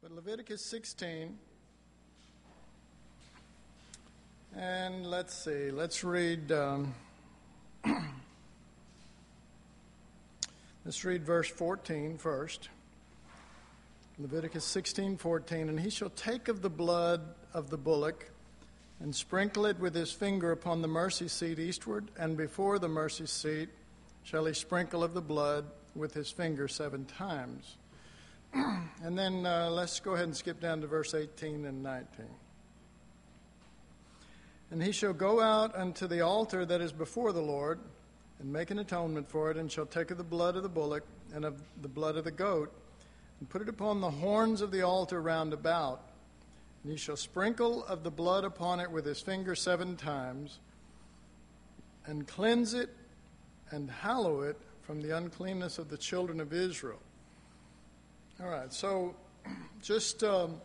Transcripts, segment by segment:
But Leviticus 16, and let's see, let's read verse 14 first. Leviticus 16:14, and he shall take of the blood of the bullock and sprinkle it with his finger upon the mercy seat eastward, and before the mercy seat shall he sprinkle of the blood with his finger 7 times. And then let's go ahead and skip down to verse 18 and 19. And he shall go out unto the altar that is before the Lord, and make an atonement for it, and shall take of the blood of the bullock and of the blood of the goat, and put it upon the horns of the altar round about. And he shall sprinkle of the blood upon it with his finger 7 times, and cleanse it and hallow it from the uncleanness of the children of Israel. All right, so just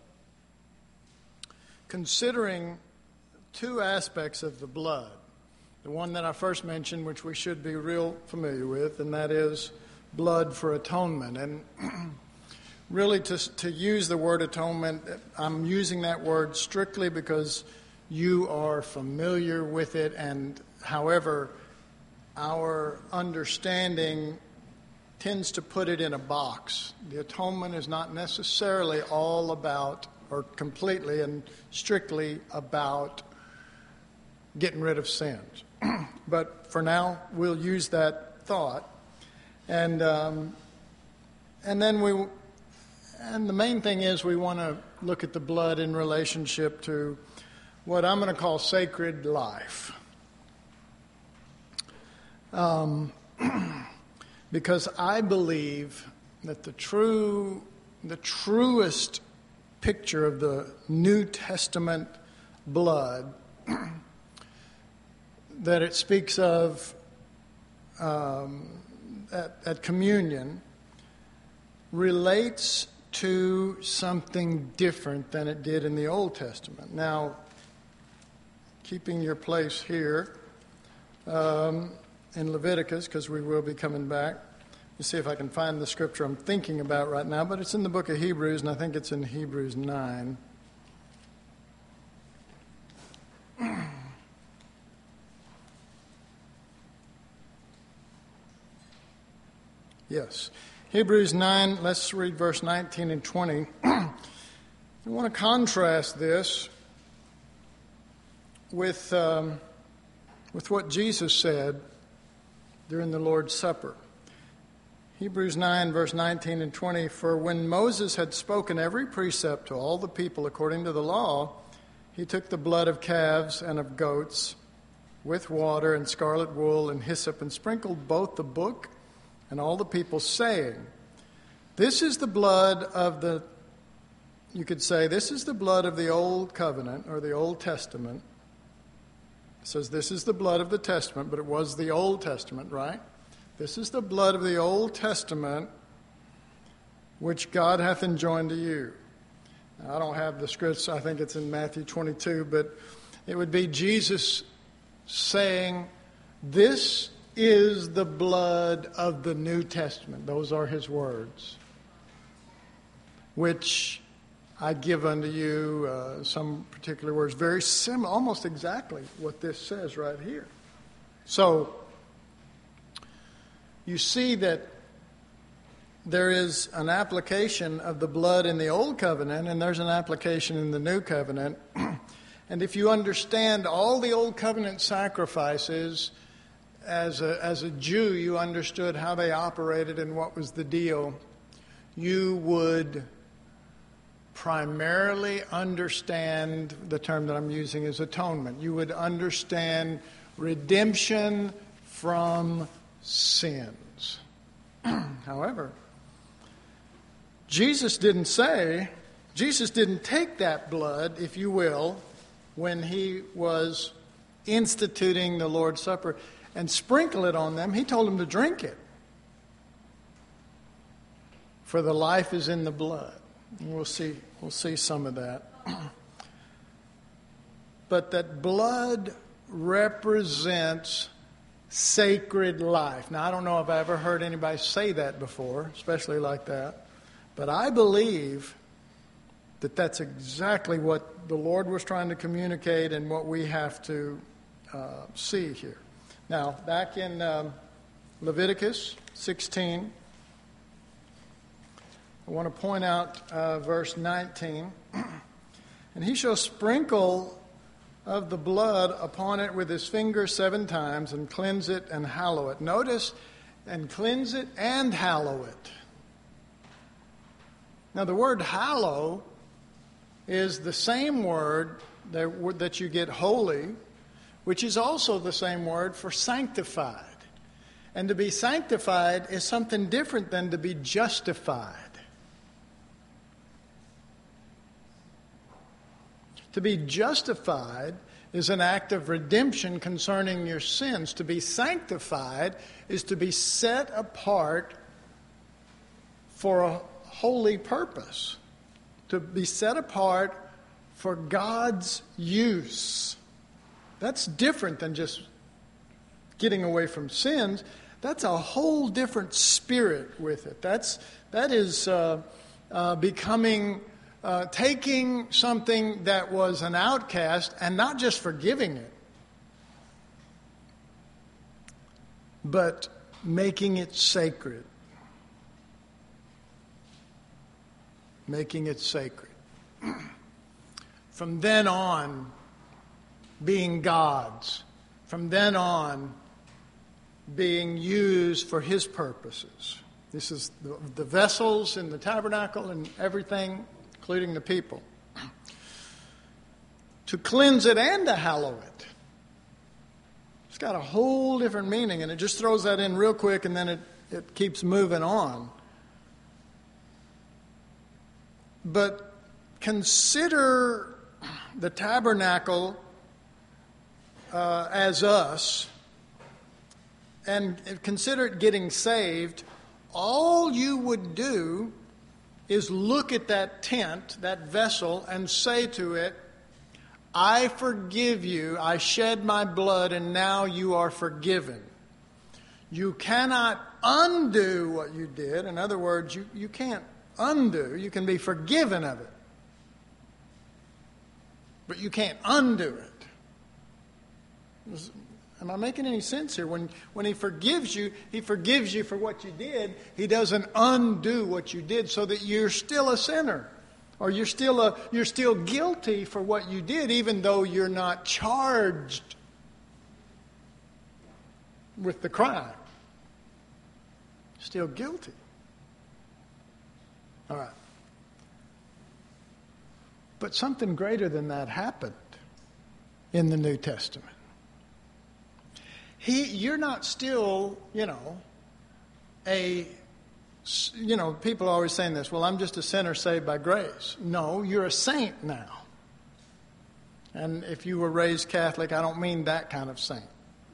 considering 2 aspects of the blood. The one that I first mentioned, which we should be real familiar with, and that is blood for atonement. And really to use the word atonement, I'm using that word strictly because you are familiar with it, and however, our understanding tends to put it in a box. The atonement is not necessarily all about, or completely and strictly about, getting rid of sins. But for now, we'll use that thought. And then the main thing is we want to look at the blood in relationship to what I'm going to call sacred life. Because I believe that the truest picture of the New Testament blood that it speaks of at communion relates to something different than it did in the Old Testament. Now, keeping your place here in Leviticus, because we will be coming back. Let's see if I can find the scripture I'm thinking about right now, but it's in the book of Hebrews, and I think it's in Hebrews 9. Yes. Hebrews 9, let's read verse 19 and 20. I want to contrast this with what Jesus said during the Lord's Supper. Hebrews 9, verse 19 and 20, for when Moses had spoken every precept to all the people according to the law, he took the blood of calves and of goats with water and scarlet wool and hyssop and sprinkled both the book and all the people, saying, this is the blood of the, you could say, this is the blood of the Old Covenant or the Old Testament. It says this is the blood of the Testament, but it was the Old Testament, right? This is the blood of the Old Testament, which God hath enjoined to you. Now, I don't have the scripts. I think it's in Matthew 22, but it would be Jesus saying, this is the blood of the New Testament. Those are his words, which I give unto you, some particular words, very similar, almost exactly what this says right here. So, you see that there is an application of the blood in the Old Covenant, and there's an application in the New Covenant. And if you understand all the Old Covenant sacrifices, as a Jew, you understood how they operated and what was the deal, you would primarily understand, the term that I'm using is atonement. You would understand redemption from sins. However, Jesus didn't take that blood, if you will, when he was instituting the Lord's Supper and sprinkle it on them. He told them to drink it. For the life is in the blood. And we'll see some of that. But that blood represents sacred life. Now, I don't know if I ever heard anybody say that before, especially like that. But I believe that's exactly what the Lord was trying to communicate and what we have to see here. Now, back in Leviticus 16, I want to point out verse 19. And he shall sprinkle of the blood upon it with his finger 7 times and cleanse it and hallow it. Notice, and cleanse it and hallow it. Now, the word hallow is the same word that you get holy, which is also the same word for sanctified. And to be sanctified is something different than to be justified. To be justified is an act of redemption concerning your sins. To be sanctified is to be set apart for a holy purpose. To be set apart for God's use. That's different than just getting away from sins. That's a whole different spirit with it. That is becoming, taking something that was an outcast and not just forgiving it, but making it sacred. Making it sacred. From then on, being God's. From then on, being used for His purposes. This is the vessels in the tabernacle and everything, including the people. To cleanse it and to hallow it. It's got a whole different meaning, and it just throws that in real quick, and then it keeps moving on. But consider the tabernacle as us, and consider it getting saved. All you would do is look at that tent, that vessel, and say to it, I forgive you, I shed my blood, and now you are forgiven. You cannot undo what you did. In other words, you can't undo. You can be forgiven of it. But you can't undo it. Am I making any sense here? When He forgives you for what you did. He doesn't undo what you did so that you're still a sinner. Or you're still guilty for what you did, even though you're not charged with the crime. Still guilty. All right. But something greater than that happened in the New Testament. You're not still, people are always saying this, well, I'm just a sinner saved by grace. No, you're a saint now. And if you were raised Catholic, I don't mean that kind of saint.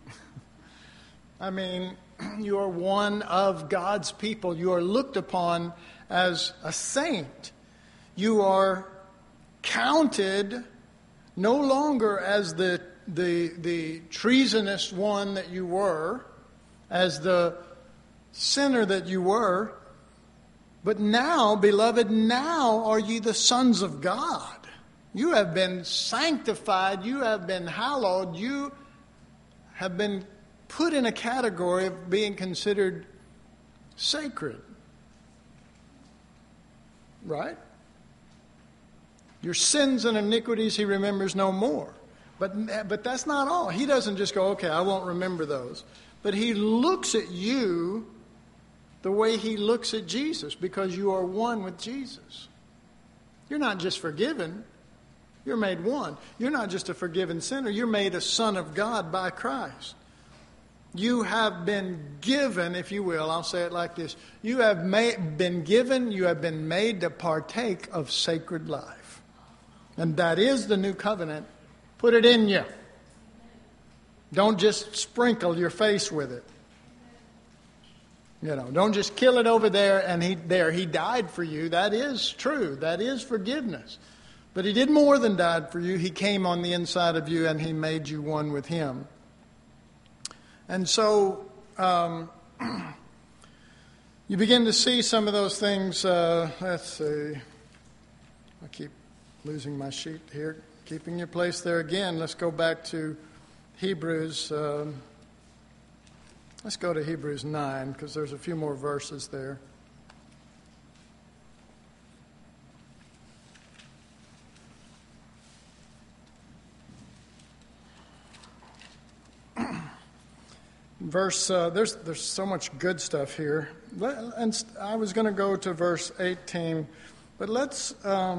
I mean, you are one of God's people. You are looked upon as a saint. You are counted no longer as the treasonous one that you were, as the sinner that you were, but now, beloved, now are ye the sons of God. You have been sanctified, you have been hallowed, you have been put in a category of being considered sacred. Right? Your sins and iniquities He remembers no more. But that's not all. He doesn't just go, okay, I won't remember those. But He looks at you the way He looks at Jesus, because you are one with Jesus. You're not just forgiven. You're made one. You're not just a forgiven sinner. You're made a son of God by Christ. You have been given, if you will, I'll say it like this. You have been given, you have been made to partake of sacred life. And that is the new covenant. Put it in you. Don't just sprinkle your face with it. Don't just kill it over there and He died for you. That is true. That is forgiveness. But He did more than died for you. He came on the inside of you and He made you one with Him. And so you begin to see some of those things. Let's see. I keep losing my sheet here. Keeping your place there again, let's go back to Hebrews. Let's go to Hebrews 9, because there's a few more verses there. There's so much good stuff here. And I was going to go to verse 18, but let's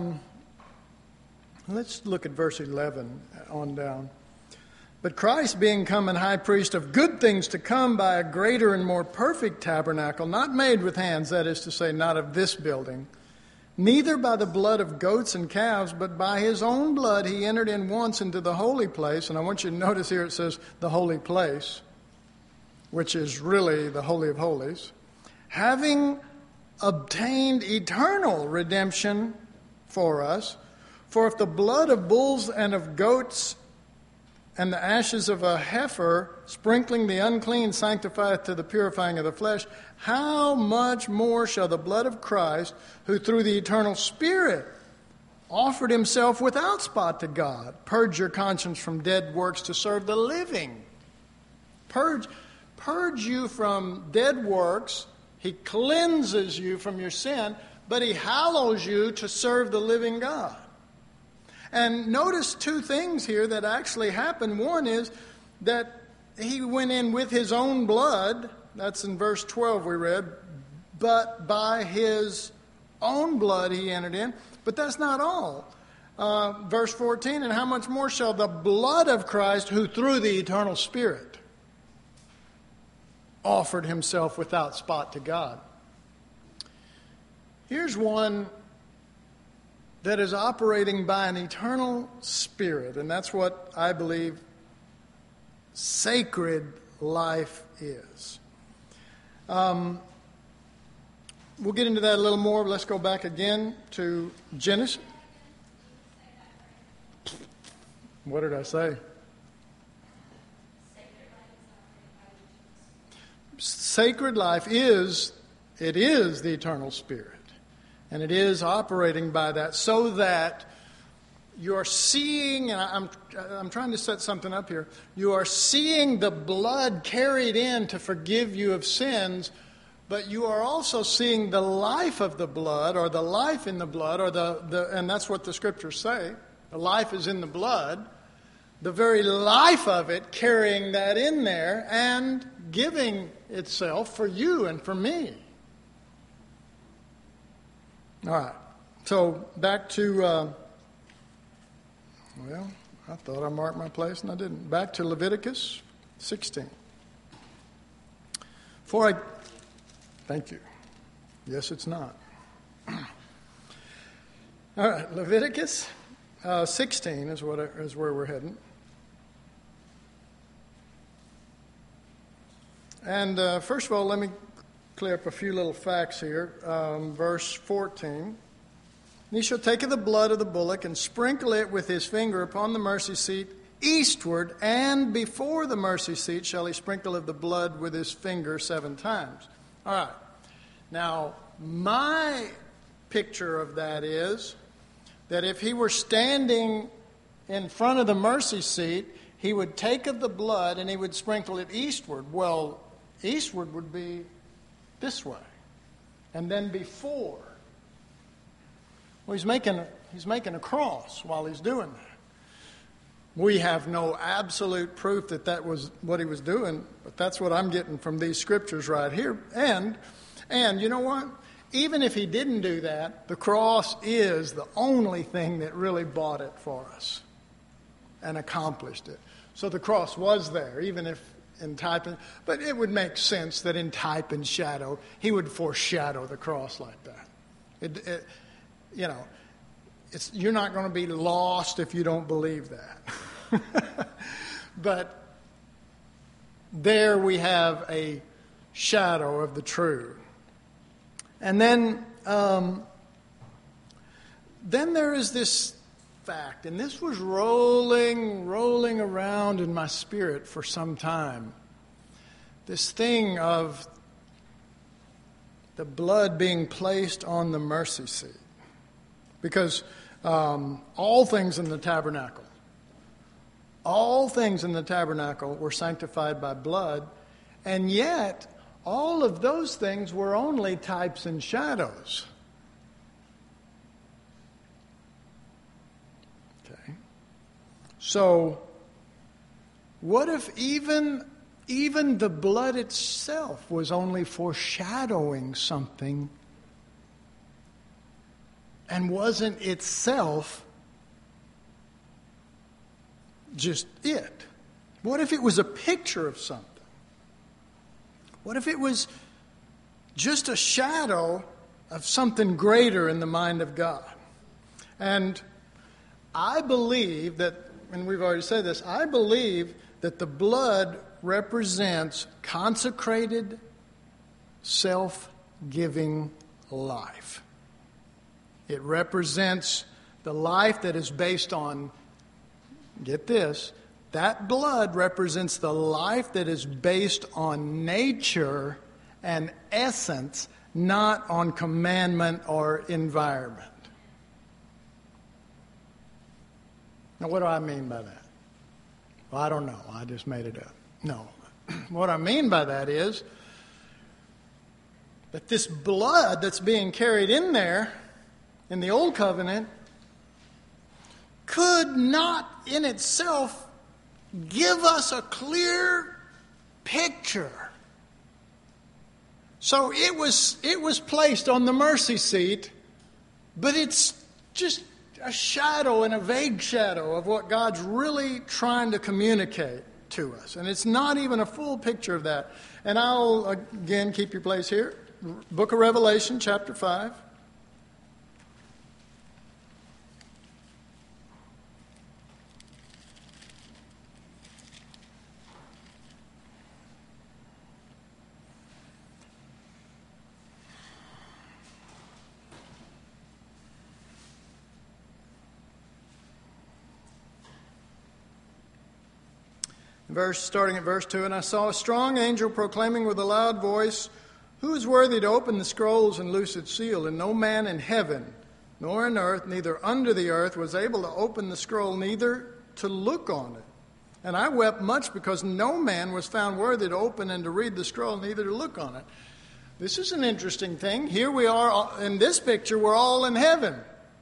look at verse 11 on down. But Christ, being come an high priest of good things to come by a greater and more perfect tabernacle, not made with hands, that is to say, not of this building, neither by the blood of goats and calves, but by his own blood he entered in once into the holy place. And I want you to notice here it says the holy place, which is really the Holy of Holies, having obtained eternal redemption for us. For if the blood of bulls and of goats and the ashes of a heifer, sprinkling the unclean, sanctifieth to the purifying of the flesh, how much more shall the blood of Christ, who through the eternal Spirit offered himself without spot to God, purge your conscience from dead works to serve the living? Purge you from dead works. He cleanses you from your sin, but he hallows you to serve the living God. And notice two things here that actually happened. One is that he went in with his own blood. That's in verse 12 we read. But by his own blood he entered in. But that's not all. Verse 14, and how much more shall the blood of Christ, who through the eternal Spirit offered himself without spot to God. Here's one that is operating by an eternal Spirit, and that's what I believe sacred life is. We'll get into that a little more. Let's go back again to Genesis. What did I say? Sacred life is the eternal Spirit. And it is operating by that, so that you're seeing, and I'm trying to set something up here, you are seeing the blood carried in to forgive you of sins, but you are also seeing the life of the blood, or the life in the blood, or and that's what the scriptures say. The life is in the blood. The very life of it carrying that in there and giving itself for you and for me. All right, so back to, I thought I marked my place and I didn't. Back to Leviticus 16. Thank you. Yes, it's not. All right, Leviticus 16 is where we're heading. And first of all, let me clear up a few little facts here. Verse 14. And he shall take of the blood of the bullock and sprinkle it with his finger upon the mercy seat eastward, and before the mercy seat shall he sprinkle of the blood with his finger 7 times. All right. Now, my picture of that is that if he were standing in front of the mercy seat, he would take of the blood and he would sprinkle it eastward. Well, eastward would be this way. And then before. Well, he's making a cross while he's doing that. We have no absolute proof that was what he was doing, but that's what I'm getting from these scriptures right here. And you know what? Even if he didn't do that, the cross is the only thing that really bought it for us and accomplished it. So the cross was there, even if in type, but it would make sense that in type and shadow, he would foreshadow the cross like that. You're not going to be lost if you don't believe that. But there we have a shadow of the true. And then there is this fact, and this was rolling around in my spirit for some time. This thing of the blood being placed on the mercy seat. Because all things in the tabernacle. All things in the tabernacle were sanctified by blood, and yet all of those things were only types and shadows. Okay. So, what if even the blood itself was only foreshadowing something and wasn't itself just it? What if it was a picture of something? What if it was just a shadow of something greater in the mind of God? And I believe that, and we've already said this, I believe that the blood represents consecrated, self-giving life. It represents the life that is based on, get this, that blood represents the life that is based on nature and essence, not on commandment or environment. Now, what do I mean by that? Well, I don't know. I just made it up. No. What I mean by that is that this blood that's being carried in there in the Old Covenant could not in itself give us a clear picture. So it was placed on the mercy seat, but it's just a shadow and a vague shadow of what God's really trying to communicate to us. And it's not even a full picture of that. And I'll, again, keep your place here. Book of Revelation, chapter 5. Starting at verse 2, and I saw a strong angel proclaiming with a loud voice, "Who is worthy to open the scrolls and loose its seal?" And no man in heaven, nor in earth, neither under the earth, was able to open the scroll, neither to look on it. And I wept much because no man was found worthy to open and to read the scroll, neither to look on it. This is an interesting thing. Here we are in this picture, we're all in heaven.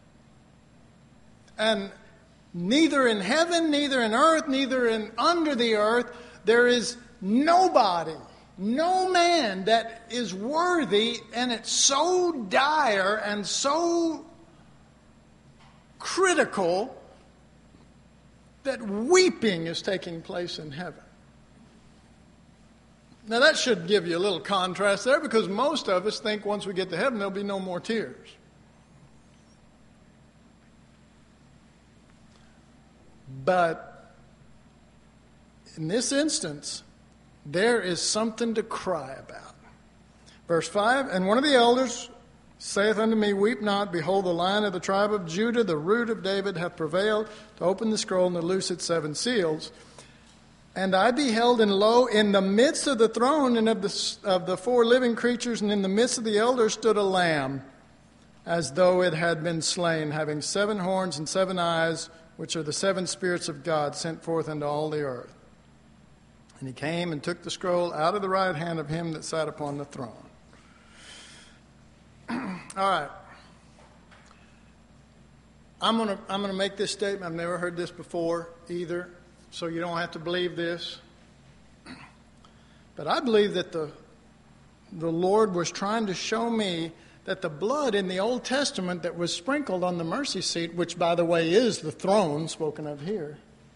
And neither in heaven, neither in earth, neither in under the earth, there is nobody, no man that is worthy, and it's so dire and so critical that weeping is taking place in heaven. Now that should give you a little contrast there, because most of us think once we get to heaven there'll be no more tears. But in this instance, there is something to cry about. Verse 5, and one of the elders saith unto me, Weep not, behold, the Lion of the tribe of Judah, the root of David, hath prevailed to open the scroll and to loose its 7 seals. And I beheld, and lo, in the midst of the throne and of the 4 living creatures, and in the midst of the elders stood a lamb, as though it had been slain, having 7 horns and 7 eyes, which are the 7 spirits of God sent forth into all the earth. And he came and took the scroll out of the right hand of him that sat upon the throne. All right. I'm gonna make this statement. I've never heard this before either, so you don't have to believe this. But I believe that the Lord was trying to show me that the blood in the Old Testament that was sprinkled on the mercy seat, which, by the way, is the throne spoken of here,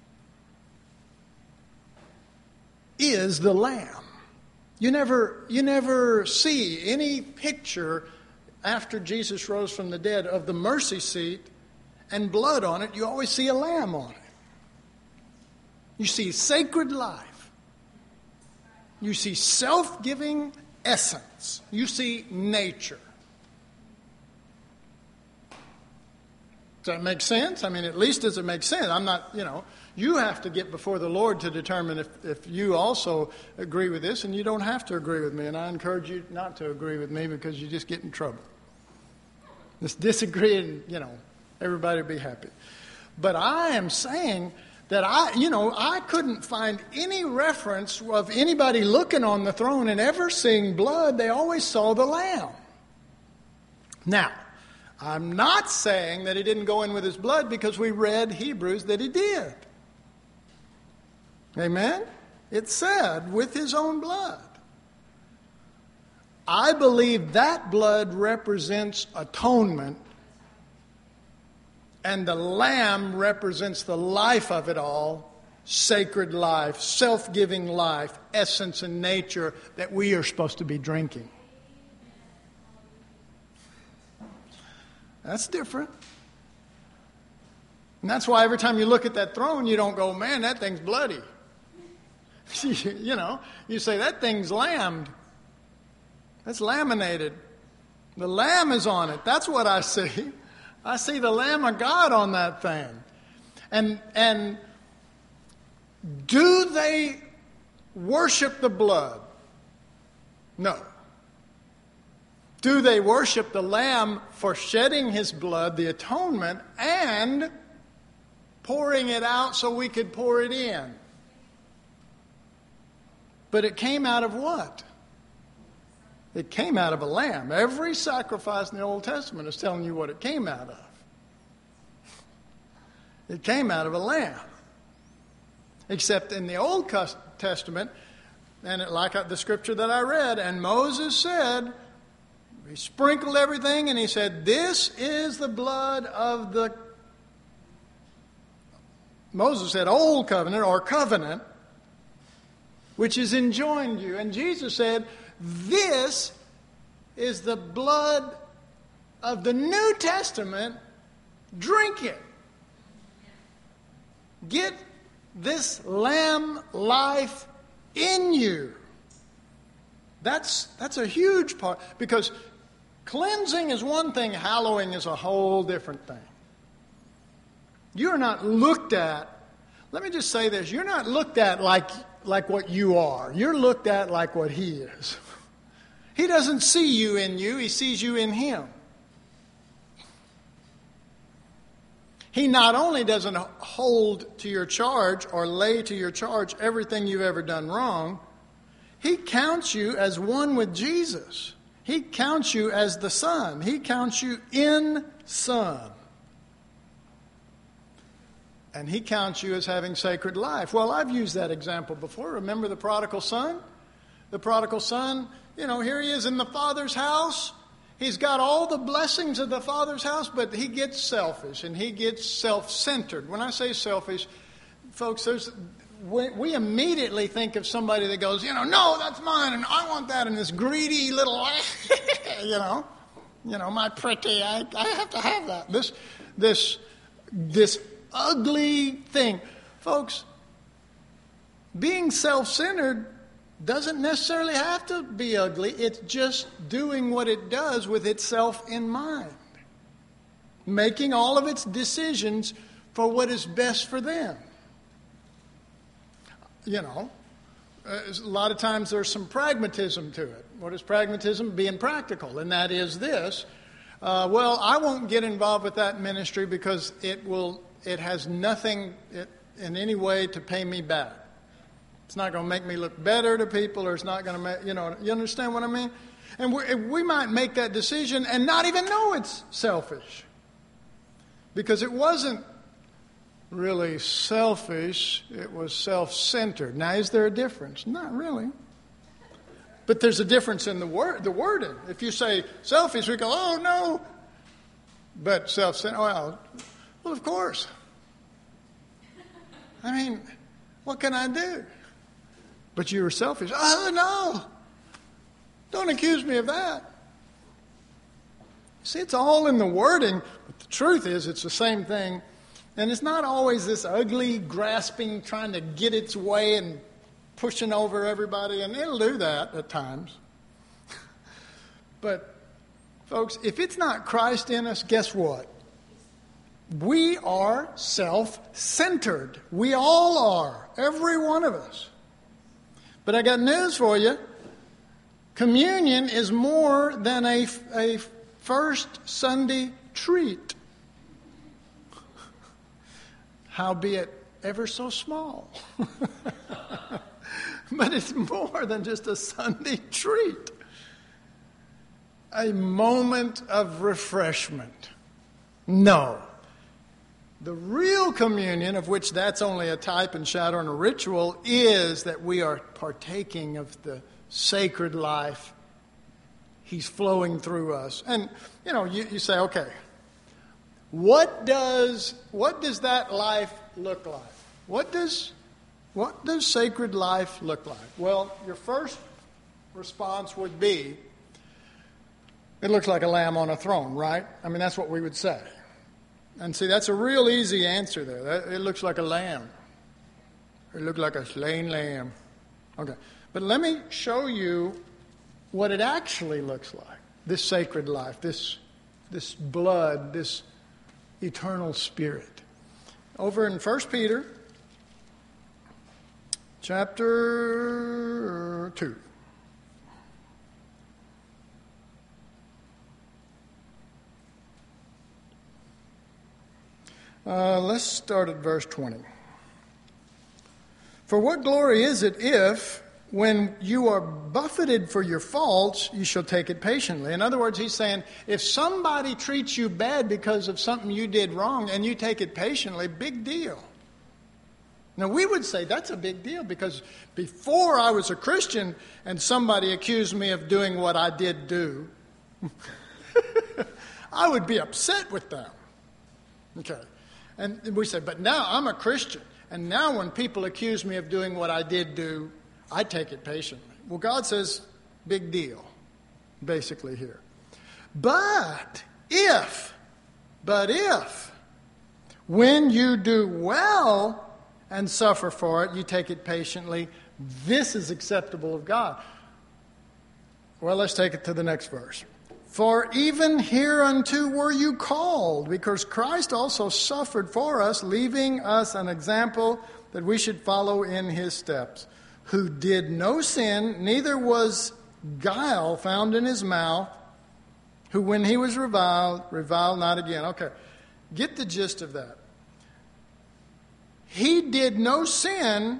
is the Lamb. You never see any picture after Jesus rose from the dead of the mercy seat and blood on it. You always see a lamb on it. You see sacred life. You see self-giving essence. You see nature. Does that make sense? I mean, at least does it make sense? I'm not, you have to get before the Lord to determine if you also agree with this, and you don't have to agree with me, and I encourage you not to agree with me because you just get in trouble. Just disagree and, everybody would be happy. But I am saying that I couldn't find any reference of anybody looking on the throne and ever seeing blood. They always saw the Lamb. Now, I'm not saying that he didn't go in with his blood, because we read Hebrews that he did. Amen? It said, with his own blood. I believe that blood represents atonement, and the Lamb represents the life of it all, sacred life, self-giving life, essence and nature that we are supposed to be drinking. That's different. And that's why every time you look at that throne, you don't go, man, that thing's bloody. You say, that thing's lambed. That's laminated. The Lamb is on it. That's what I see. I see the Lamb of God on that thing. And do they worship the blood? No. Do they worship the Lamb for shedding his blood, the atonement, and pouring it out so we could pour it in? But it came out of what? It came out of a lamb. Every sacrifice in the Old Testament is telling you what it came out of. It came out of a lamb. Except in the Old Testament, and like the scripture that I read, and Moses said, he sprinkled everything, and he said, this is the blood of the, Moses said, old covenant or covenant, which is enjoined you. And Jesus said, this is the blood of the New Testament. Drink it. Get this lamb life in you. That's a huge part, because cleansing is one thing, hallowing is a whole different thing. You're not looked at, let me just say this, you're not looked at like what you are. You're looked at like what he is. He doesn't see you in you, he sees you in him. He not only doesn't hold to your charge or lay to your charge everything you've ever done wrong, he counts you as one with Jesus. He counts you as the Son. He counts you in Son. And he counts you as having sacred life. Well, I've used that example before. Remember the prodigal son? The prodigal son, here he is in the Father's house. He's got all the blessings of the Father's house, but he gets selfish and he gets self-centered. When I say selfish, folks, we immediately think of somebody that goes, no, that's mine, and I want that, and this greedy little, my pretty, I have to have that. This ugly thing. Folks, being self-centered doesn't necessarily have to be ugly. It's just doing what it does with itself in mind. Making all of its decisions for what is best for them. A lot of times there's some pragmatism to it. What is pragmatism? Being practical. And that is this. I won't get involved with that ministry because it has nothing in any way to pay me back. It's not going to make me look better to people, or it's not going to make, you understand what I mean? And we might make that decision and not even know it's selfish. Because it wasn't really selfish, it was self-centered. Now, is there a difference? Not really. But there's a difference in the wording. If you say selfish, we go, oh, no. But self-centered, well, of course. I mean, what can I do? But you were selfish. Oh, no. Don't accuse me of that. See, it's all in the wording, but the truth is it's the same thing. And it's not always this ugly, grasping, trying to get its way and pushing over everybody, and it'll do that at times. But, folks, if it's not Christ in us, guess what? We are self-centered. We all are. Every one of us. But I got news for you. Communion is more than a first Sunday treat. howbeit ever so small. But it's more than just a Sunday treat. A moment of refreshment. No. The real communion, of which that's only a type and shadow and a ritual, is that we are partaking of the sacred life. He's flowing through us. And, you say, okay, what does that life look like? What does sacred life look like? Well, your first response would be, it looks like a lamb on a throne, right? I mean, that's what we would say. And see, that's a real easy answer there. It looks like a lamb. It looks like a slain lamb. Okay. But let me show you what it actually looks like. This sacred life, this blood, this eternal spirit. Over in 1 Peter chapter 2. Let's start at verse 20. For what glory is it if, when you are buffeted for your faults, you shall take it patiently? In other words, he's saying, if somebody treats you bad because of something you did wrong and you take it patiently, big deal. Now, we would say that's a big deal because before I was a Christian and somebody accused me of doing what I did do, I would be upset with them. Okay. And we say, but now I'm a Christian, and now when people accuse me of doing what I did do, I take it patiently. Well, God says, big deal, basically here. But if, when you do well and suffer for it, you take it patiently, this is acceptable of God. Well, let's take it to the next verse. For even hereunto were you called, because Christ also suffered for us, leaving us an example that we should follow in his steps, who did no sin, neither was guile found in his mouth, who when he was reviled not again. Okay, get the gist of that. He did no sin,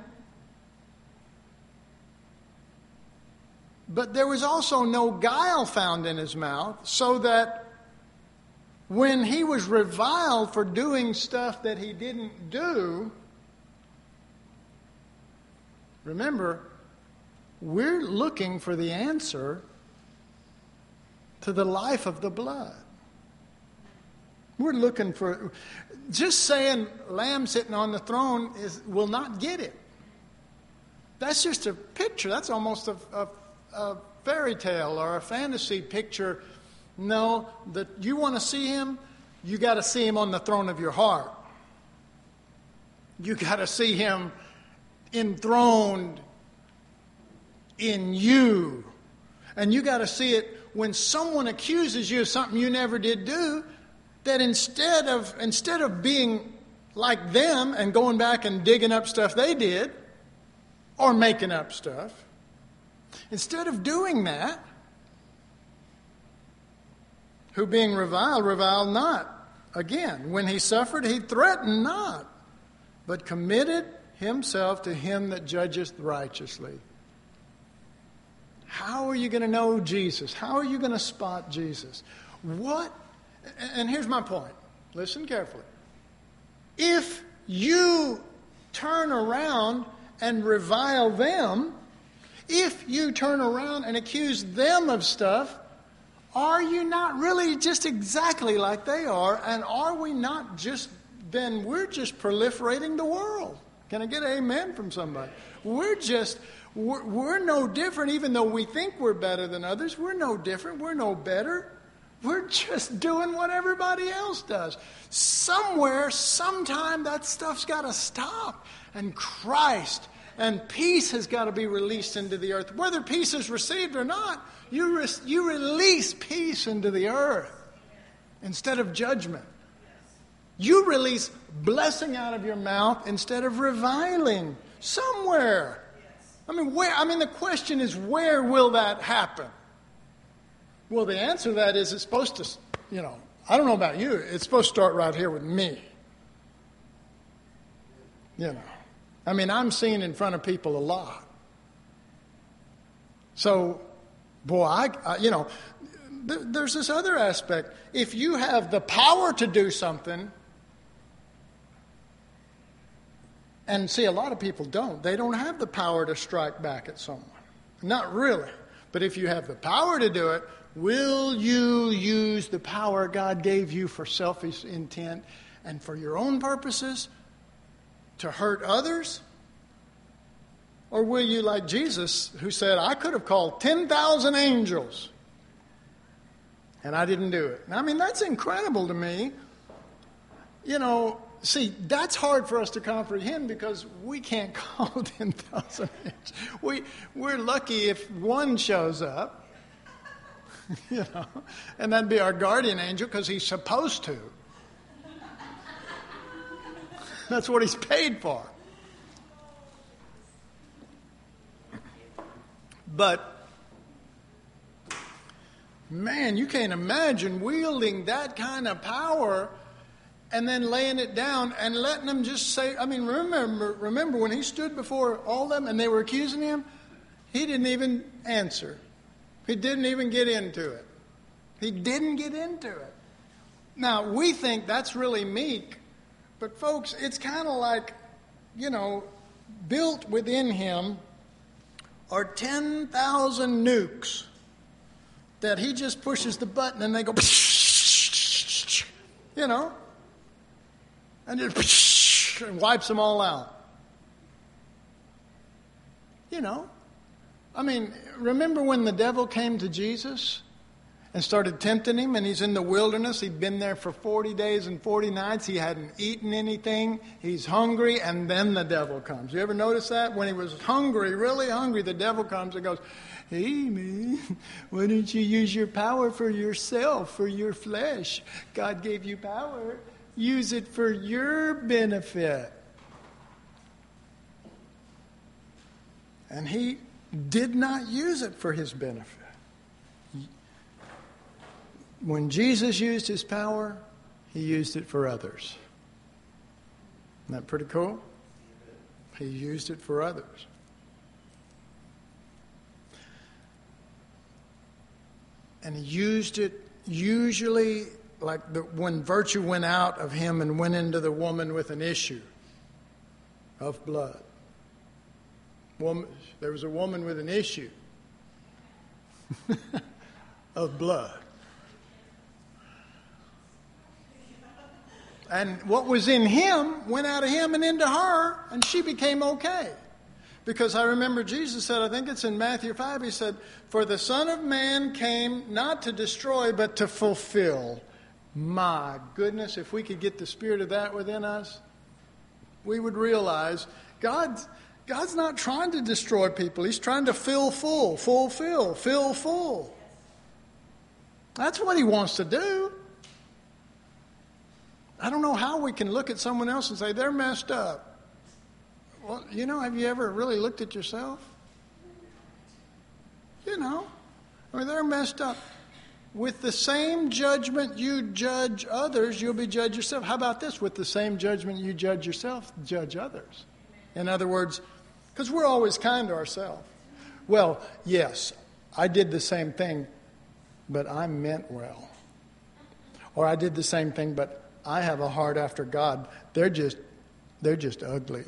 but there was also no guile found in his mouth, so that when he was reviled for doing stuff that he didn't do, remember, we're looking for the answer to the life of the blood. We're looking for, just saying lamb sitting on the throne will not get it. That's just a picture. That's almost a fairy tale or a fantasy picture. No, that you want to see him, you got to see him on the throne of your heart. You got to see him enthroned in you. And you got to see it when someone accuses you of something you never did do, that instead of being like them and going back and digging up stuff they did or making up stuff, instead of doing that, who being reviled not again. When he suffered, he threatened not, but committed himself to him that judgeth righteously. How are you going to know Jesus? How are you going to spot Jesus? And here's my point. Listen carefully. If you turn around and revile them, if you turn around and accuse them of stuff, are you not really just exactly like they are? And are we not just, then we're just proliferating the world. Can I get an amen from somebody? We're no different, even though we think we're better than others. We're no different. We're no better. We're just doing what everybody else does. Somewhere, sometime, that stuff's got to stop. And Christ and peace has got to be released into the earth. Whether peace is received or not, you release peace into the earth instead of judgment. You release blessing out of your mouth instead of reviling. Somewhere. The question is, where will that happen? Well, the answer to that is it's supposed to, I don't know about you, it's supposed to start right here with me. I mean, I'm seen in front of people a lot. So, boy, there's this other aspect. If you have the power to do something, and see, a lot of people don't. They don't have the power to strike back at someone. Not really. But if you have the power to do it, will you use the power God gave you for selfish intent and for your own purposes to hurt others? Or will you, like Jesus, who said, I could have called 10,000 angels, and I didn't do it. I mean, that's incredible to me. See, that's hard for us to comprehend because we can't call 10,000 angels. We're lucky if one shows up, and that'd be our guardian angel because he's supposed to. That's what he's paid for. But, man, you can't imagine wielding that kind of power and then laying it down and letting them just say, I mean, remember when he stood before all of them and they were accusing him? He didn't even answer. He didn't even get into it. He didn't get into it. Now, we think that's really meek, but folks, it's kind of like, built within him are 10,000 nukes that he just pushes the button and they go, and just and wipes them all out. I mean, remember when the devil came to Jesus and started tempting him, and he's in the wilderness. He'd been there for 40 days and 40 nights. He hadn't eaten anything. He's hungry, and then the devil comes. You ever notice that? When he was hungry, really hungry, the devil comes and goes, hey, man, why don't you use your power for yourself, for your flesh? God gave you power. Use it for your benefit. And he did not use it for his benefit. When Jesus used his power, he used it for others. Isn't that pretty cool? He used it for others. And he used it usually like when virtue went out of him and went into the woman with an issue of blood. There was a woman with an issue of blood. And what was in him went out of him and into her, and she became okay. Because I remember Jesus said, I think it's in Matthew 5, he said, for the Son of Man came not to destroy, but to fulfill. My goodness, if we could get the spirit of that within us, we would realize God's not trying to destroy people. He's trying to fill full. That's what he wants to do. I don't know how we can look at someone else and say, they're messed up. Well, have you ever really looked at yourself? They're messed up. With the same judgment you judge others, you'll be judged yourself. How about this? With the same judgment you judge yourself, judge others. In other words, because we're always kind to ourselves. Well, yes, I did the same thing, but I meant well. Or I did the same thing, but I have a heart after God. They're just ugly.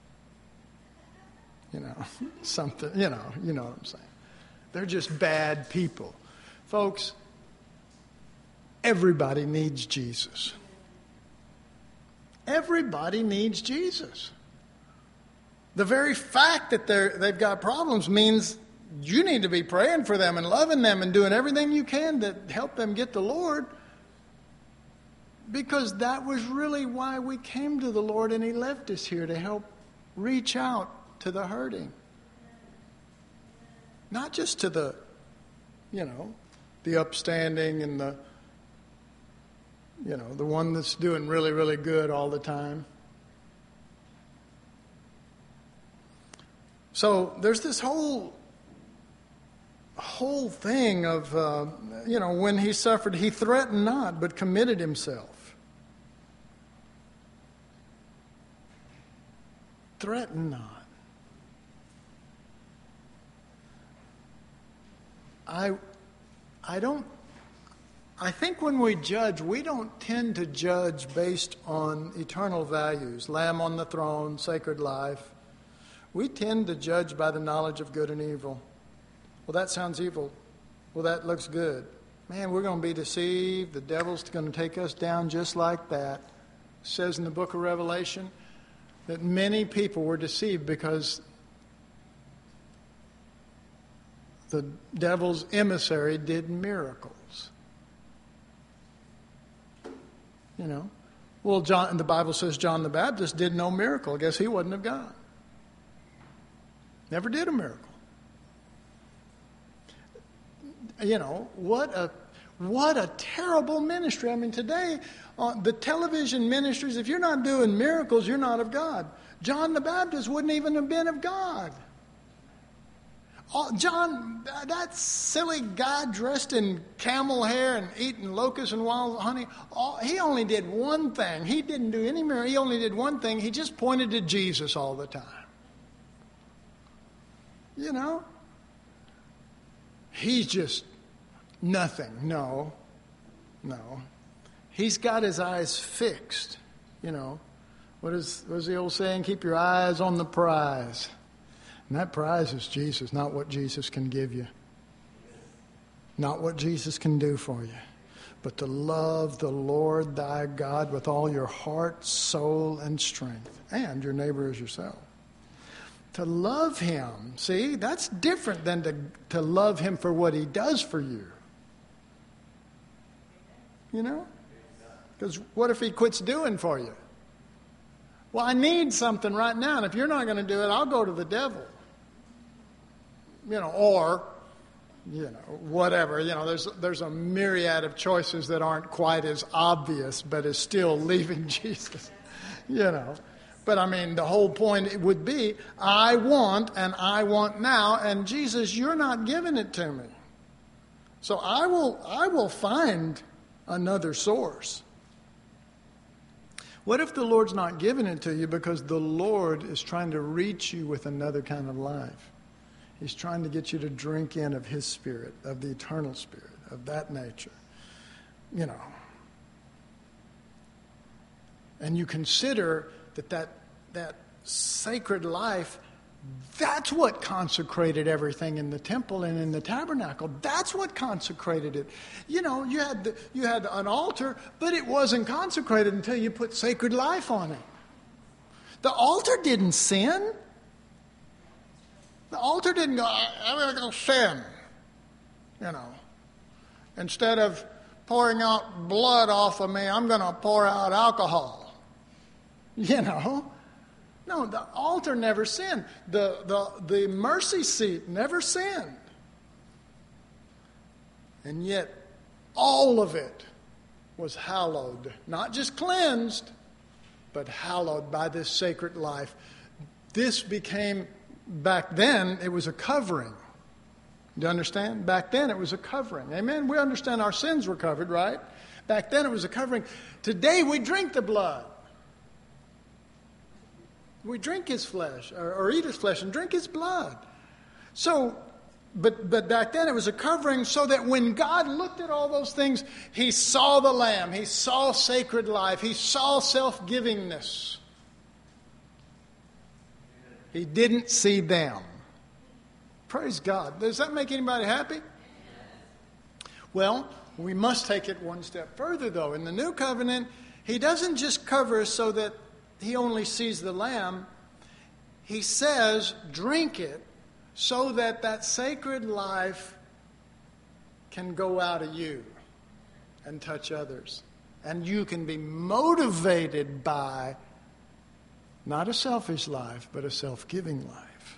Something, you know what I'm saying. They're just bad people. Folks, everybody needs Jesus. Everybody needs Jesus. The very fact that they've got problems means you need to be praying for them and loving them and doing everything you can to help them get the Lord. Because that was really why we came to the Lord, and he left us here to help reach out to the hurting. Not just to the upstanding and the one that's doing really, really good all the time. So there's this whole thing of, when he suffered, he threatened not, but committed himself. threaten not. I think when we judge, we don't tend to judge based on eternal values, Lamb on the throne, sacred life. We tend to judge by the knowledge of good and evil. Well, that sounds evil. Well, that looks good. Man, we're going to be deceived. The devil's going to take us down just like that. It says in the book of Revelation that many people were deceived because the devil's emissary did miracles. You know, well, the Bible says John the Baptist did no miracle. I guess he wasn't of God. Never did a miracle. You know, what a terrible ministry. I mean, today, the television ministries, if you're not doing miracles, you're not of God. John the Baptist wouldn't even have been of God. John, that silly guy dressed in camel hair and eating locusts and wild honey, he only did one thing. He didn't do any miracle. He only did one thing. He just pointed to Jesus all the time. You know? He's just nothing. No. He's got his eyes fixed. You know. What is the old saying? Keep your eyes on the prize. And that prize is Jesus, not what Jesus can give you. Not what Jesus can do for you. But to love the Lord thy God with all your heart, soul, and strength. And your neighbor as yourself. To love him, see, that's different than to love him for what he does for you. You know? Because what if he quits doing for you? Well, I need something right now, and if you're not going to do it, I'll go to the devil. You know, or, you know, whatever. You know, there's a myriad of choices that aren't quite as obvious, but is still leaving Jesus. You know. But I mean, the whole point would be, I want now, and Jesus, you're not giving it to me. So I will find another source. What if the Lord's not giving it to you because the Lord is trying to reach you with another kind of life? He's trying to get you to drink in of His Spirit, of the eternal Spirit, of that nature. You know. And you consider that sacred life, that's what consecrated everything in the temple and in the tabernacle. That's what consecrated it. You know, you had an altar, but it wasn't consecrated until you put sacred life on it. The altar didn't sin. The altar didn't go, I'm going to go sin. You know, instead of pouring out blood off of me, I'm going to pour out alcohol. You know, no, the altar never sinned. The mercy seat never sinned. And yet, all of it was hallowed. Not just cleansed, but hallowed by this sacred life. This became, back then, it was a covering. Do you understand? Back then, it was a covering. Amen? We understand our sins were covered, right? Back then, it was a covering. Today, we drink the blood. We drink his flesh, or eat his flesh and drink his blood. So, but back then it was a covering so that when God looked at all those things, he saw the Lamb, he saw sacred life, he saw self-givingness. He didn't see them. Praise God. Does that make anybody happy? Well, we must take it one step further, though. In the new covenant, he doesn't just cover us so that he only sees the Lamb. He says, drink it so that that sacred life can go out of you and touch others. And you can be motivated by not a selfish life, but a self-giving life.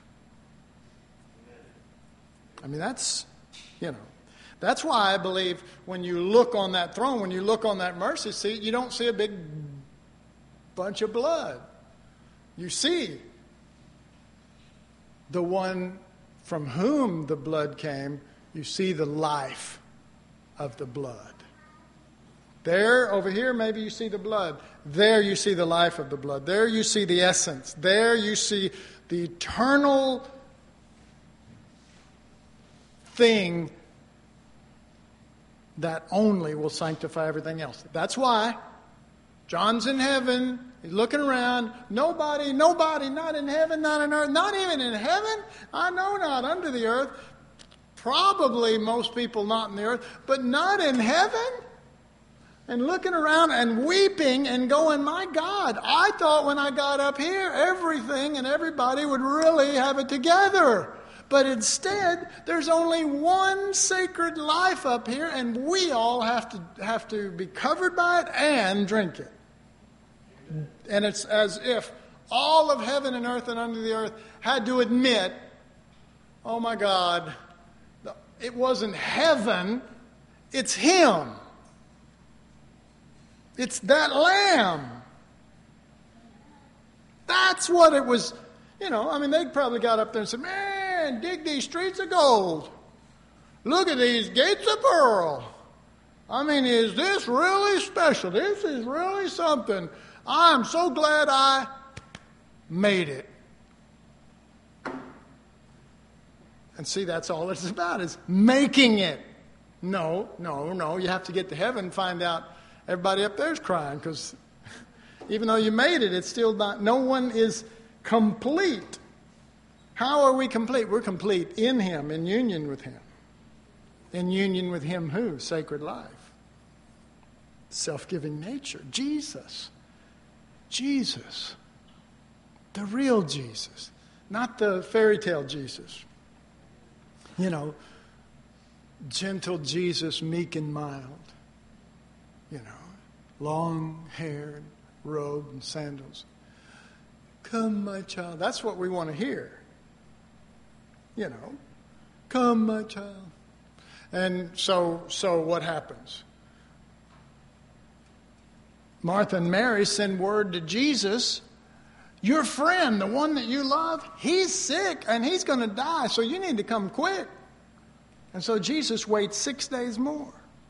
I mean, that's why I believe when you look on that throne, when you look on that mercy seat, you don't see a big bunch of blood. You see the one from whom the blood came. You see the life of the blood. There, over here, maybe you see the blood. there you see the life of the blood. There you see the essence. There you see the eternal thing that only will sanctify everything else. That's why John's in heaven. He's looking around. Nobody, not in heaven, not on earth, not even in heaven. I know not under the earth. Probably most people not in the earth, but not in heaven. And looking around and weeping and going, my God, I thought when I got up here, everything and everybody would really have it together. But instead, there's only one sacred life up here, and we all have to be covered by it and drink it. And it's as if all of heaven and earth and under the earth had to admit, oh my God, it wasn't heaven, it's Him. It's that Lamb. That's what it was. You know, I mean, they probably got up there and said, man, dig these streets of gold. Look at these gates of pearl. I mean, is this really special? This is really something. I'm so glad I made it. And see, that's all it's about, is making it. No. You have to get to heaven and find out everybody up there's crying, because even though you made it, it's still not, no one is complete. How are we complete? We're complete in Him, in union with Him. In union with Him who? Sacred life. Self-giving nature. Jesus. The real Jesus. Not the fairy tale Jesus. You know, gentle Jesus, meek and mild. You know, long-haired, robe and sandals. Come, my child. That's what we want to hear. You know, come, my child. And so what happens? Martha and Mary send word to Jesus, your friend, the one that you love, he's sick and he's going to die, so you need to come quick. And so Jesus waits 6 days more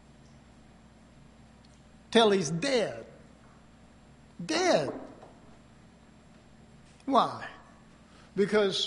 till he's dead. Dead. Why? Because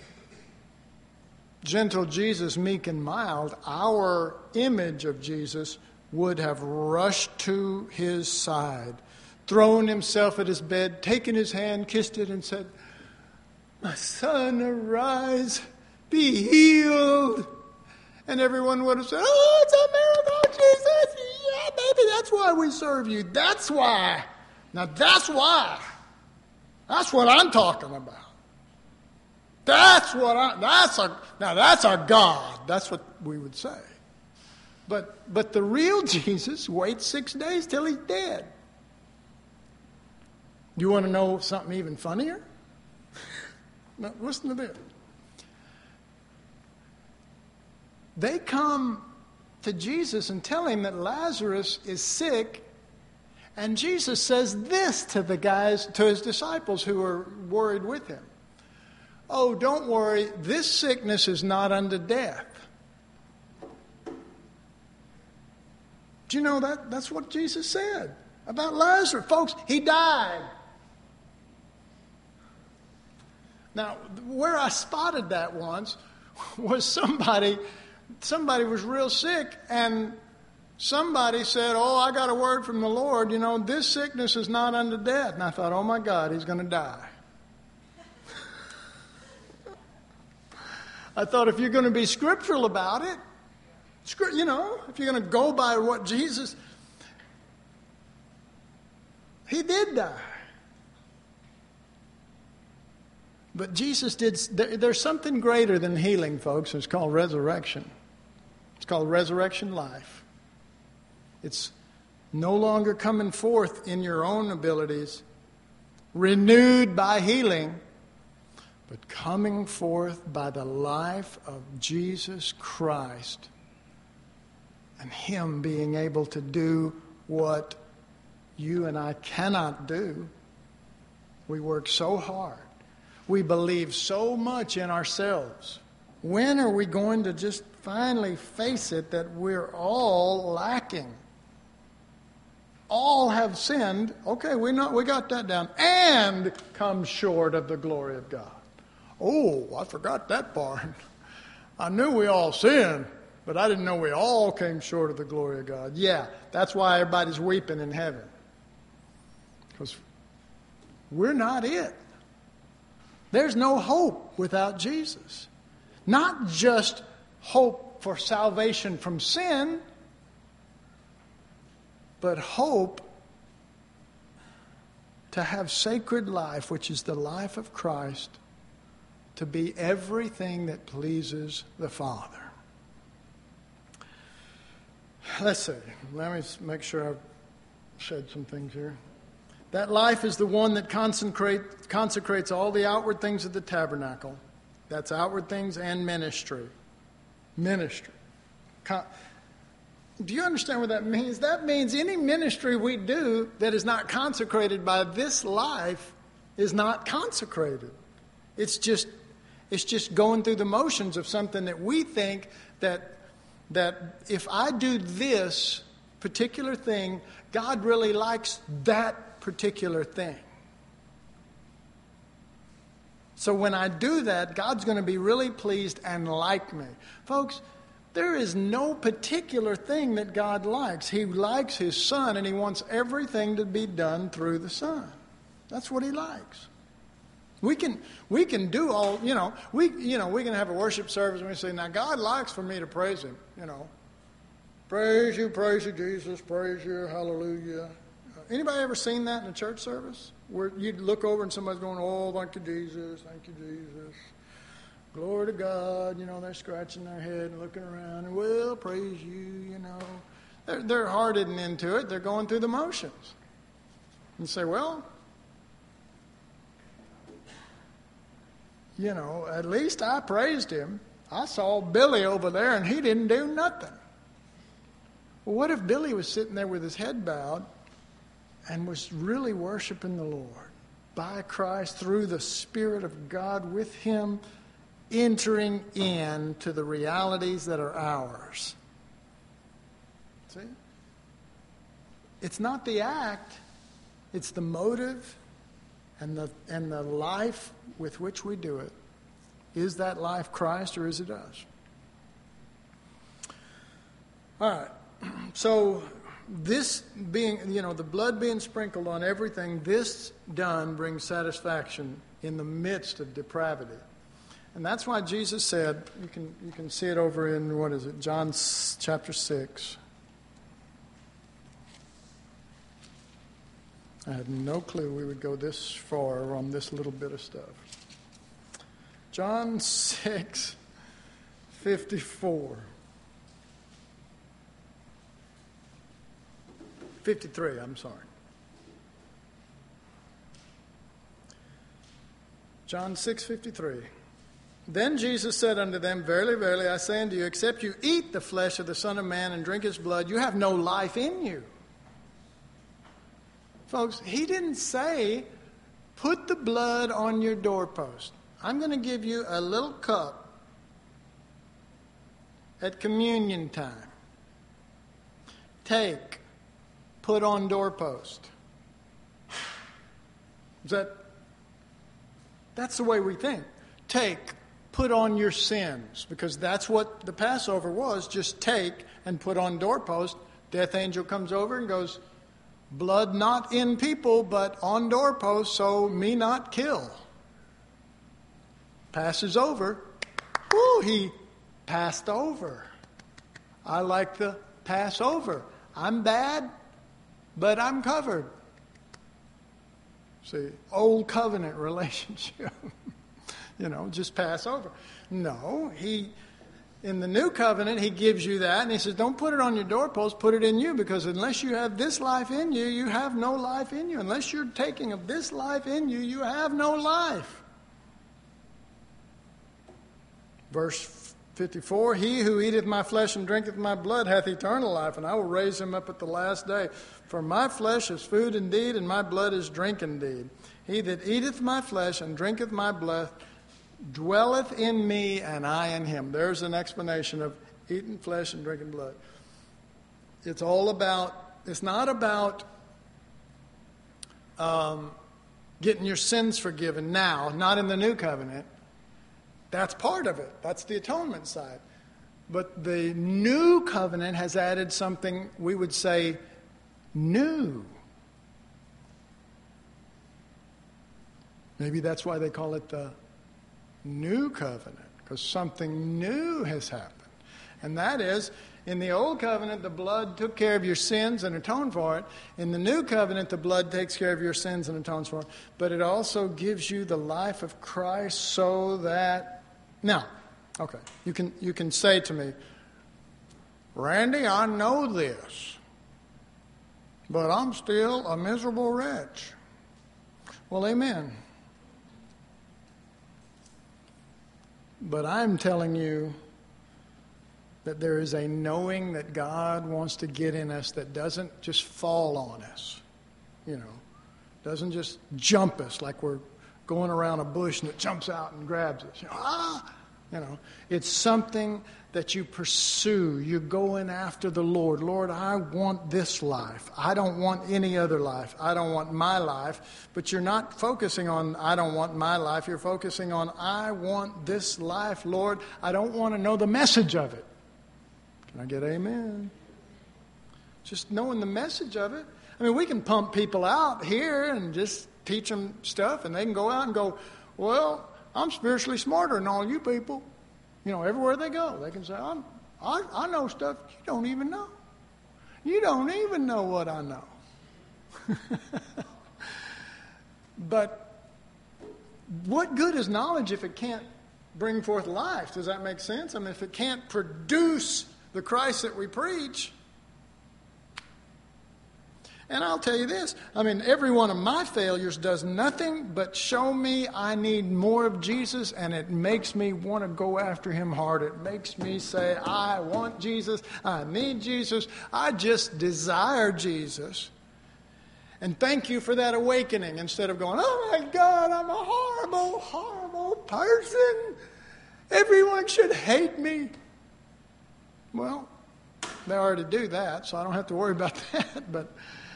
gentle Jesus, meek and mild, our image of Jesus, would have rushed to his side, thrown himself at his bed, taken his hand, kissed it, and said, my son, arise, be healed. And everyone would have said, oh, it's a miracle, Jesus. Yeah, baby, that's why we serve you. That's why. Now, that's why. That's what I'm talking about. That's our God. That's what we would say. But the real Jesus waits 6 days till he's dead. You want to know something even funnier? Now, listen to this. They come to Jesus and tell him that Lazarus is sick, and Jesus says this to to his disciples who are worried with him. Oh, don't worry, this sickness is not unto death. Do you know that? That's what Jesus said about Lazarus. Folks, he died. Now, where I spotted that once was somebody was real sick, and somebody said, oh, I got a word from the Lord, you know, this sickness is not unto death. And I thought, oh my God, he's going to die. I thought, if you're going to be scriptural about it, you know, if you're going to go by what Jesus, he did die. But Jesus did, there's something greater than healing, folks. It's called resurrection. It's called resurrection life. It's no longer coming forth in your own abilities, renewed by healing, but coming forth by the life of Jesus Christ and him being able to do what you and I cannot do. We work so hard. We believe so much in ourselves. When are we going to just finally face it that we're all lacking? All have sinned. Okay, we got that down. And come short of the glory of God. Oh, I forgot that part. I knew we all sinned, but I didn't know we all came short of the glory of God. Yeah, that's why everybody's weeping in heaven. Because we're not it. There's no hope without Jesus. Not just hope for salvation from sin, but hope to have sacred life, which is the life of Christ, to be everything that pleases the Father. Let's see. Let me make sure I've said some things here. That life is the one that consecrates all the outward things of the tabernacle. That's outward things and ministry. Ministry. Do you understand what that means? That means any ministry we do that is not consecrated by this life is not consecrated. It's just going through the motions of something that we think that if I do this particular thing, God really likes that particular thing. So when I do that, God's going to be really pleased and like me. Folks, there is no particular thing that God likes. He likes His Son, and He wants everything to be done through the Son. That's what He likes. We can do all, we can have a worship service and we say, now God likes for me to praise Him, Praise you, Jesus, praise you, hallelujah. Anybody ever seen that in a church service? Where you'd look over and somebody's going, oh, thank you, Jesus, thank you, Jesus. Glory to God, they're scratching their head and looking around and, well, praise you, They're hardened into it. They're going through the motions. And say, well, at least I praised Him. I saw Billy over there and he didn't do nothing. Well, what if Billy was sitting there with his head bowed and was really worshiping the Lord by Christ through the Spirit of God with Him, entering into the realities that are ours? See? It's not the act, it's the motive and the life with which we do it. Is that life Christ or is it us? All right. So this being, the blood being sprinkled on everything, this done brings satisfaction in the midst of depravity. And that's why Jesus said, you can see it over in, John chapter 6. I had no clue we would go this far on this little bit of stuff. John 6:54. 53, I'm sorry. John 6:53. Then Jesus said unto them, Verily, verily, I say unto you, except you eat the flesh of the Son of Man and drink His blood, you have no life in you. Folks, He didn't say, put the blood on your doorpost. I'm going to give you a little cup at communion time. Take, put on doorpost. That's the way we think. Take, put on your sins, because that's what the Passover was. Just take and put on doorpost. Death angel comes over and goes, blood not in people, but on doorpost, so me not kill. Passes over. Whoo, he passed over. I like the Passover. I'm bad, but I'm covered. See, old covenant relationship. Just pass over. No, in the new covenant, He gives you that, and He says, don't put it on your doorpost, put it in you, because unless you have this life in you, you have no life in you. Unless you're taking of this life in you, you have no life. Verse 54, He who eateth my flesh and drinketh my blood hath eternal life, and I will raise him up at the last day. For my flesh is food indeed, and my blood is drink indeed. He that eateth my flesh and drinketh my blood dwelleth in me, and I in him. There's an explanation of eating flesh and drinking blood. It's not about getting your sins forgiven now, not in the new covenant. That's part of it. That's the atonement side. But the new covenant has added something we would say new. Maybe that's why they call it the new covenant, because something new has happened. And that is, in the old covenant, the blood took care of your sins and atoned for it. In the new covenant, the blood takes care of your sins and atones for it. But it also gives you the life of Christ so that... Now, okay, you can say to me, Randy, I know this, but I'm still a miserable wretch. Well, amen. But I'm telling you that there is a knowing that God wants to get in us that doesn't just fall on us, doesn't just jump us like we're going around a bush and it jumps out and grabs us. It's something that you pursue. You're going after the Lord. Lord, I want this life. I don't want any other life. I don't want my life. But you're not focusing on, I don't want my life. You're focusing on, I want this life, Lord. I don't want to know the message of it. Can I get amen? Just knowing the message of it. I mean, we can pump people out here and just teach them stuff, and they can go out and go, well, I'm spiritually smarter than all you people. Everywhere they go, they can say, I know stuff you don't even know. You don't even know what I know. But what good is knowledge if it can't bring forth life? Does that make sense? I mean, if it can't produce the Christ that we preach. And I'll tell you this, every one of my failures does nothing but show me I need more of Jesus, and it makes me want to go after him hard. It makes me say, I want Jesus, I need Jesus, I just desire Jesus. And thank you for that awakening, instead of going, oh my God, I'm a horrible, horrible person. Everyone should hate me. Well, they already do that, so I don't have to worry about that, but...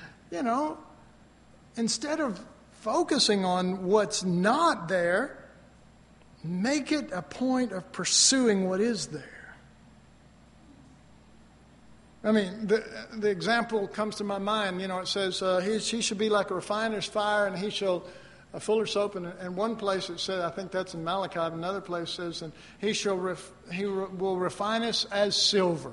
instead of focusing on what's not there, make it a point of pursuing what is there. The example comes to my mind. It says he should be like a refiner's fire, and he shall a fuller's soap. And one place it says, I think that's in Malachi. Another place says, and he will refine us as silver.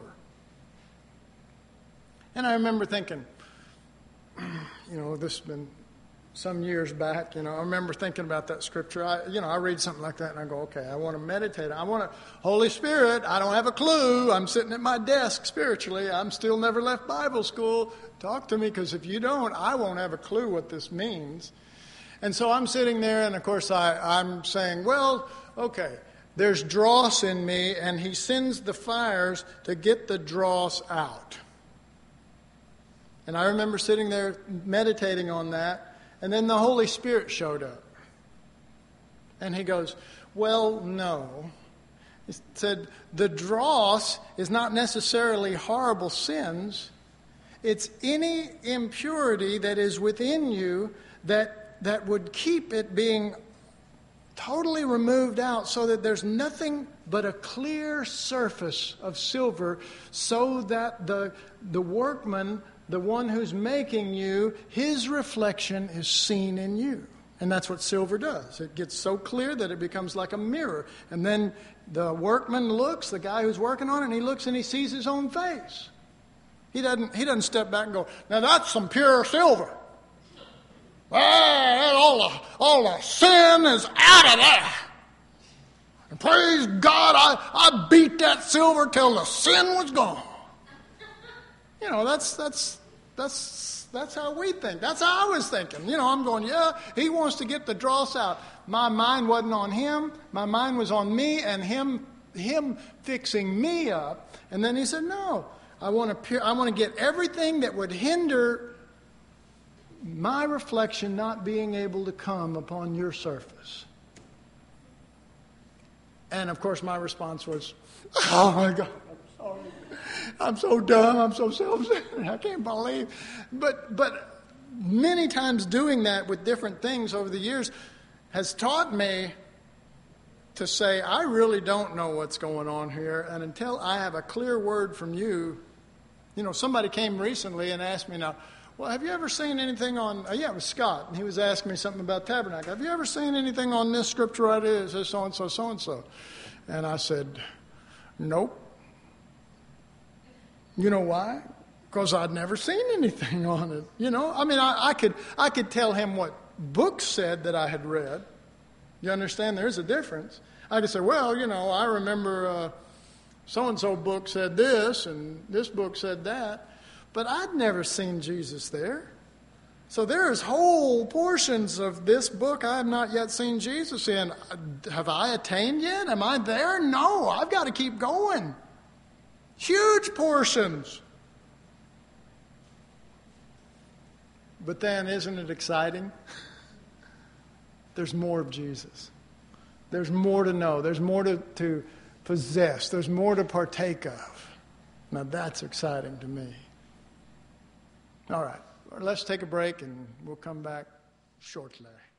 And I remember thinking, this has been some years back, I remember thinking about that scripture. I read something like that and I go, okay, I want to meditate. Holy Spirit, I don't have a clue. I'm sitting at my desk spiritually. I'm still never left Bible school. Talk to me, because if you don't, I won't have a clue what this means. And so I'm sitting there, and of course I'm saying, well, okay, there's dross in me, and he sends the fires to get the dross out. And I remember sitting there meditating on that, and then the Holy Spirit showed up. And he goes, well, no. He said, the dross is not necessarily horrible sins. It's any impurity that is within you that would keep it being totally removed out, so that there's nothing but a clear surface of silver, so that the workman, the one who's making you, his reflection is seen in you. And that's what silver does. It gets so clear that it becomes like a mirror. And then the workman looks, the guy who's working on it, and he looks and he sees his own face. He doesn't step back and go, now that's some pure silver. All the sin is out of there. And praise God, I beat that silver till the sin was gone. That's how we think. That's how I was thinking. I'm going, yeah, he wants to get the dross out. My mind wasn't on him. My mind was on me and him fixing me up. And then he said, no, I want to get everything that would hinder my reflection not being able to come upon your surface. And of course my response was, oh my God, I'm sorry. I'm so dumb. I'm so self-centered. I can't believe. But many times doing that with different things over the years has taught me to say, I really don't know what's going on here, and until I have a clear word from you. Somebody came recently and asked me, now, well, have you ever seen anything on, it was Scott, and he was asking me something about tabernacle. Have you ever seen anything on this scripture right here? It says so-and-so, so-and-so. And I said, nope. You know why? Because I'd never seen anything on it. I could tell him what books said that I had read. You understand? There's a difference. I could say, well, I remember so-and-so book said this, and this book said that. But I'd never seen Jesus there. So there's whole portions of this book I have not yet seen Jesus in. Have I attained yet? Am I there? No, I've got to keep going. Huge portions. But then, isn't it exciting? There's more of Jesus. There's more to know. There's more to possess. There's more to partake of. Now that's exciting to me. All right, let's take a break and we'll come back shortly.